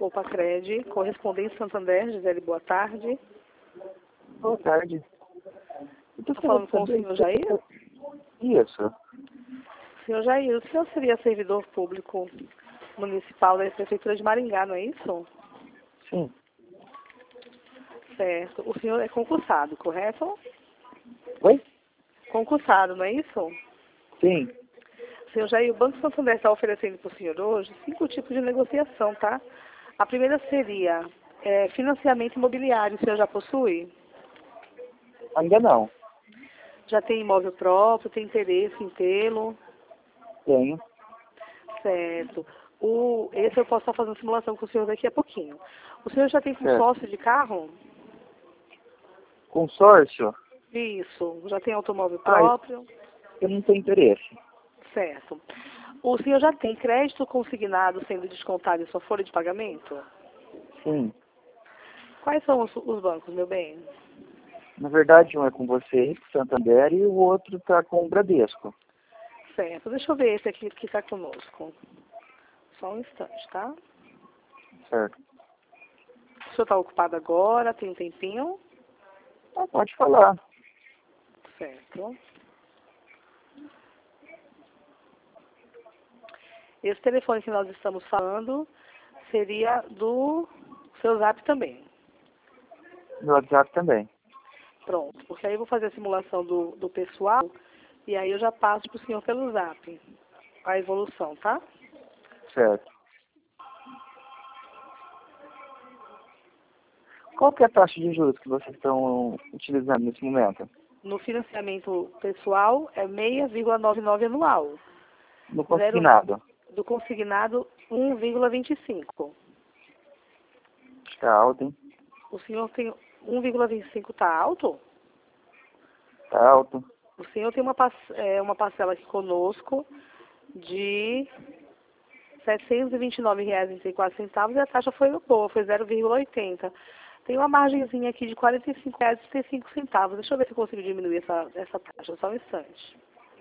Opacred, correspondente Santander, Gisele, boa tarde. Boa tarde. Estou falando com o senhor Jair? Isso. Senhor Jair, o senhor seria servidor público municipal da Prefeitura de Maringá, não é isso? Sim. Certo. O senhor é concursado, correto? Oi? Concursado, não é isso? Sim. Senhor Jair, o Banco Santander está oferecendo para o senhor hoje 5 tipos de negociação, tá? A primeira seria financiamento imobiliário. O senhor já possui? Ainda não. Já tem imóvel próprio, tem interesse em tê-lo? Tenho. Certo. Esse eu posso estar fazendo simulação com o senhor daqui a pouquinho. O senhor já tem Certo. consórcio de carro? Consórcio? Isso. Já tem automóvel próprio? Eu não tenho interesse. Certo. O senhor já tem crédito consignado sendo descontado em sua folha de pagamento? Sim. Quais são os bancos, meu bem? Na verdade, um é com você, Santander, e o outro está com o Bradesco. Certo. Deixa eu ver esse aqui que está conosco. Só um instante, tá? Certo. O senhor está ocupado agora? Tem um tempinho? Ah, pode falar. Certo. Esse telefone que nós estamos falando seria do seu Zap também. Meu WhatsApp também. Pronto, porque aí eu vou fazer a simulação do pessoal e aí eu já passo para o senhor pelo Zap a evolução, tá? Certo. Qual que é a taxa de juros que vocês estão utilizando nesse momento? No financiamento pessoal é 6,99 anual. No consignado? Do consignado, 1,25. Está alto, hein? O senhor tem 1,25, está alto? Está alto. O senhor tem uma parcela aqui conosco de R$ 729,34 e a taxa foi boa, foi 0,80. Tem uma margenzinha aqui de R$ 45,35. Deixa eu ver se eu consigo diminuir essa taxa, só um instante.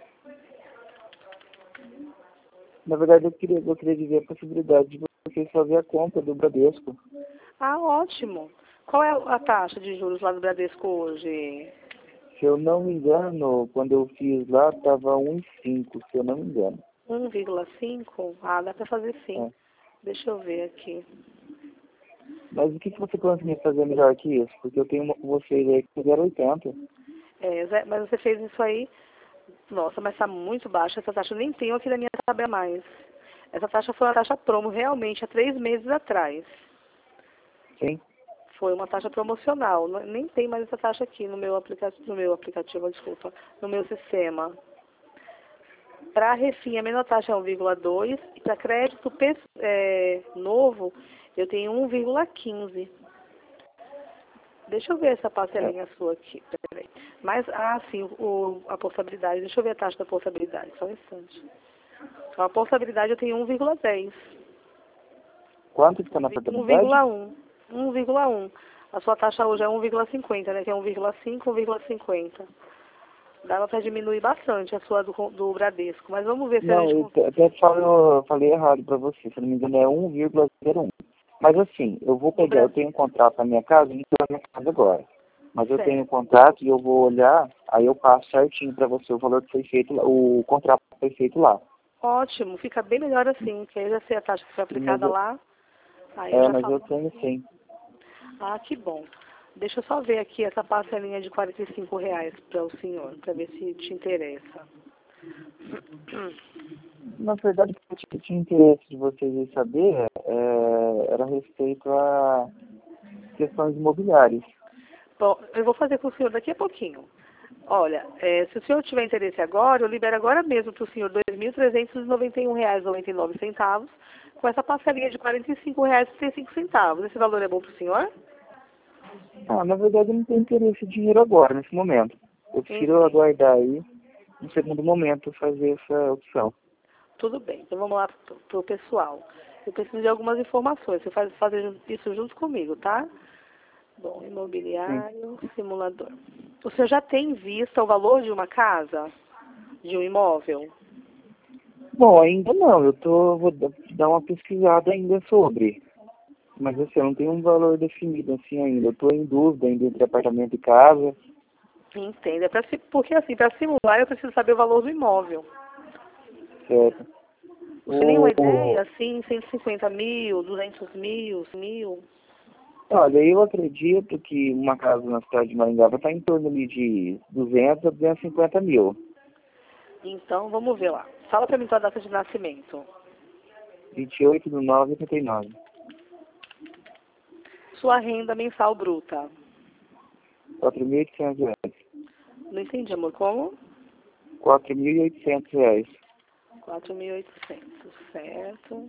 Na verdade, eu queria dizer a possibilidade de vocês fazer a conta do Bradesco. Ah, ótimo. Qual é a taxa de juros lá do Bradesco hoje? Se eu não me engano, quando eu fiz lá, estava 1,5, se eu não me engano. 1,5? Ah, dá para fazer sim. É. Deixa eu ver aqui. Mas o que você conseguiria fazer melhor que isso? Porque eu tenho uma com vocês aí que é 0,80. Mas você fez isso aí. Nossa, mas está muito baixa essa taxa. Eu nem tenho aqui na minha tabela mais. Essa taxa foi uma taxa promo, realmente, há 3 meses atrás. Sim. Foi uma taxa promocional. Nem tem mais essa taxa aqui no meu aplicativo, desculpa, no meu sistema. Para refim, a menor taxa é 1,2 e para crédito novo, eu tenho 1,15. Deixa eu ver essa parcelinha sua aqui, peraí. Mas, sim, a portabilidade. Deixa eu ver a taxa da portabilidade, só um instante. Então, a portabilidade eu tenho 1,10. Quanto está na portabilidade? 1,1. 1,1. A sua taxa hoje é 1,50, né? Que é 1,5, 1,50. Dava para diminuir bastante a sua do Bradesco. Mas vamos ver se a Não, gente eu consegue. até falei errado para você. Se não me engano, é 1,01. Mas assim, eu vou pegar, eu tenho um contrato na minha casa, não estou na minha casa agora. Mas eu tenho um contrato e eu vou olhar, aí eu passo certinho para você o valor que foi feito, o contrato que foi feito lá. Ótimo, fica bem melhor assim, que aí já sei a taxa que foi aplicada lá. Aí eu já Mas falo. eu tenho sim. Ah, que bom. Deixa eu só ver aqui essa parcelinha de R$ 45 para o senhor, para ver se te interessa. Na verdade, o que eu tinha interesse de vocês saber era a respeito a questões imobiliárias. Bom, eu vou fazer com o senhor daqui a pouquinho. Olha, se o senhor tiver interesse agora, eu libero agora mesmo para o senhor R$ 2.391,99, com essa parcelinha de R$ 45,35. Esse valor é bom para o senhor? Na verdade, eu não tenho interesse em dinheiro agora, nesse momento. Eu prefiro aguardar aí, no segundo momento, fazer essa opção. Tudo bem, então vamos lá para o pessoal. Eu preciso de algumas informações. Você faz fazer isso junto comigo, tá? Bom, imobiliário, simulador. O senhor já tem em vista o valor de uma casa? De um imóvel? Bom, ainda não. Vou dar uma pesquisada ainda sobre. Mas assim, eu não tenho um valor definido assim ainda. Eu estou em dúvida ainda entre apartamento e casa. Entendo. Porque assim, para simular eu preciso saber o valor do imóvel. Certo. Você tem nenhuma ideia, assim, 150 mil, 200 mil, 1.000? Olha, eu acredito que uma casa na cidade de Maringá vai estar em torno ali de 200 a 250 mil. Então, vamos ver lá. Fala para mim tua data de nascimento. 28/9/89. Sua renda mensal bruta. R$ 4.800. Não entendi, amor. Como? R$ 4.800. 4.800, certo.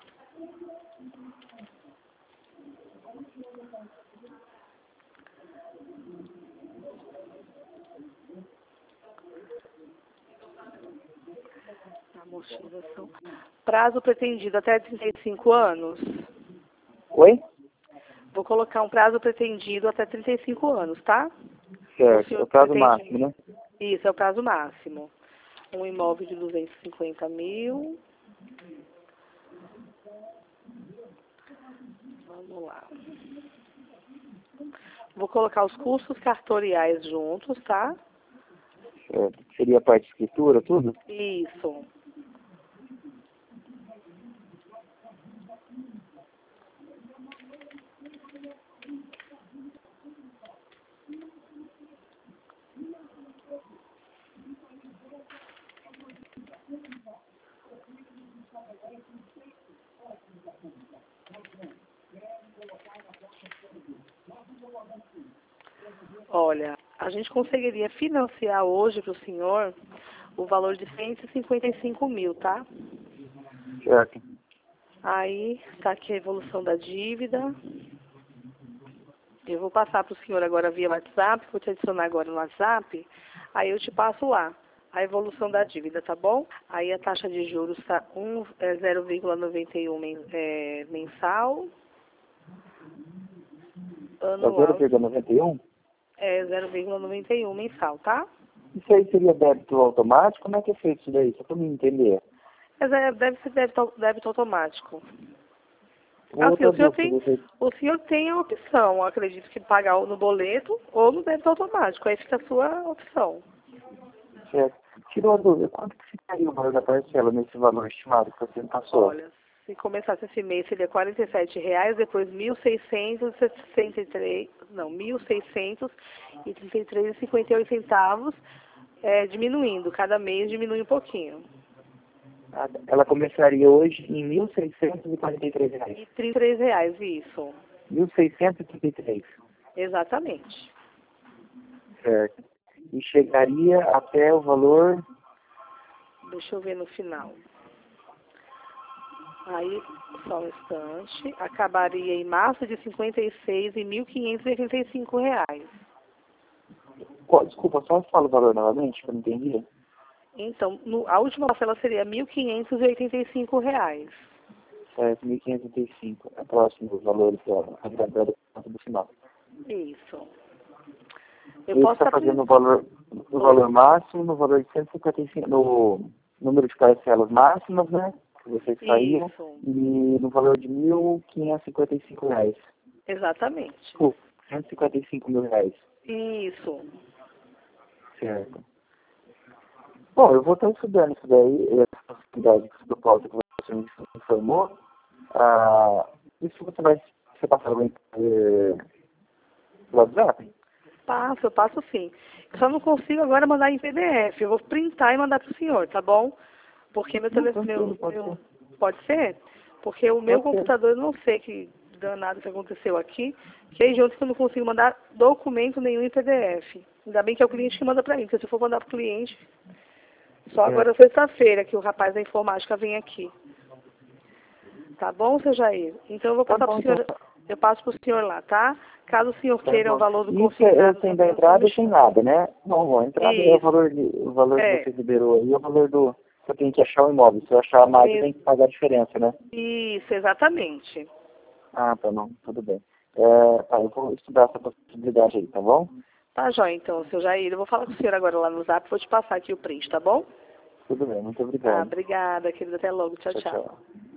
Amortização. Prazo pretendido até 35 anos. Oi? Vou colocar um prazo pretendido até 35 anos, tá? Certo, é o prazo máximo, né? Isso, é o prazo máximo. Um imóvel de 250 mil. Vamos lá. Vou colocar os custos cartoriais juntos, tá? Certo. Seria a parte de escritura, tudo? Isso. Olha, a gente conseguiria financiar hoje para o senhor o valor de 155 mil, tá? Certo. Aí, tá aqui a evolução da dívida. Eu vou passar para o senhor agora via WhatsApp, vou te adicionar agora no WhatsApp, aí eu te passo lá a evolução da dívida, tá bom? Aí a taxa de juros está 0,91 mensal, É anual 0,91? é 0,91 mensal, tá? Isso aí seria débito automático? Como é que é feito isso daí? Só para me entender. Mas deve ser débito automático. Assim, Outra dúvida. o senhor tem a opção, eu acredito que pagar no boleto ou no débito automático, aí fica a sua opção. Certo. Tirou a dúvida. Quanto que ficaria o valor da parcela nesse valor estimado que você passou? Olha, se começasse esse mês seria R$ 47,00, depois 1.663, não, 1.633,58 diminuindo, cada mês diminui um pouquinho. Ela começaria hoje em R$ 1.643. E R$ 33,00, isso. 1.633. Exatamente. Certo. E chegaria até o valor... Deixa eu ver no final. Aí, só um instante, acabaria em março de 56 e R$ 1.585. Desculpa, só fala o valor novamente, que eu não entendi. Então, a última parcela seria R$ 1.585. Certo, 1.535. É próximo dos valores da do final. Isso. Ele está fazendo o valor máximo, no valor de 155, no número de parcelas máximas, né? Que vocês saíram. Isso. E no valor de R$ 1.555. Exatamente. Desculpa, R$ 155.000. Isso. Certo. Bom, eu vou estar estudando isso daí, essa possibilidade de proposta que você me informou. Isso você passar alguém pelo WhatsApp? Eu passo sim. Só não consigo agora mandar em PDF. Eu vou printar e mandar para o senhor, tá bom? Porque meu telefone... Pode ser? Porque o meu computador, eu não sei que danado que aconteceu aqui, que aí junto que eu não consigo mandar documento nenhum em PDF. Ainda bem que é o cliente que manda para mim, porque se eu for mandar para o cliente, só agora sexta-feira que o rapaz da informática vem aqui. Tá bom, seu Jair? Então eu vou passar para o senhor, eu passo para o senhor lá, tá? Caso o senhor queira o valor do consignado... Isso é sem da entrada e sem nada, né? Não, a entrada é o valor, que você liberou aí, é o valor do... Você tem que achar o imóvel. Se eu achar mais, tem que pagar a diferença, né? Isso, exatamente. Tá não, tudo bem. Eu vou estudar essa possibilidade aí, tá bom? Tá, jóia, então, seu Jair. Eu vou falar com o senhor agora lá no Zap, vou te passar aqui o print, tá bom? Tudo bem, muito obrigado. Obrigada, querida. Até logo. Tchau, tchau.